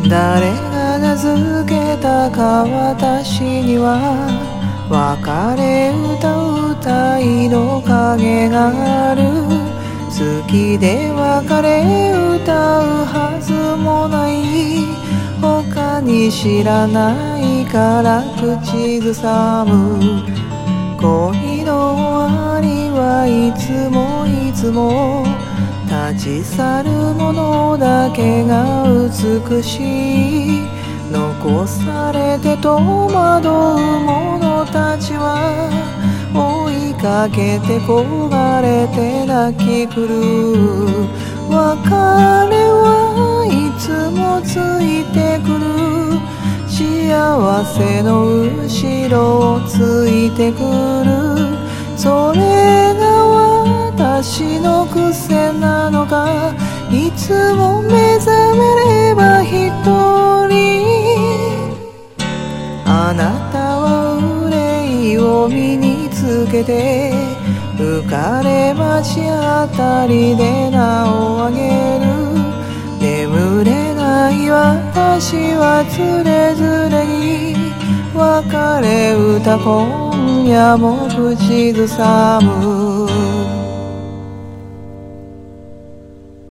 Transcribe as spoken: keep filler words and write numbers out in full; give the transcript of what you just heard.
誰が名付けたか私には別れ歌うたいの影がある。好きで別れ歌うはずもない。他に知らないから口ずさむ。恋の終わりはいつもいつも立ち去るものだけが美しい。残されて戸惑う者たちは追いかけて焦がれて泣き来る。別れはいつもついてくる。幸せの後ろをついてくる。それが私の癖なのか。いつも目覚めれば一人。あなたは憂いを身につけて浮かれ街あたりで名を上げる。眠れない私はつれづれに別れ歌今夜も口ずさむ。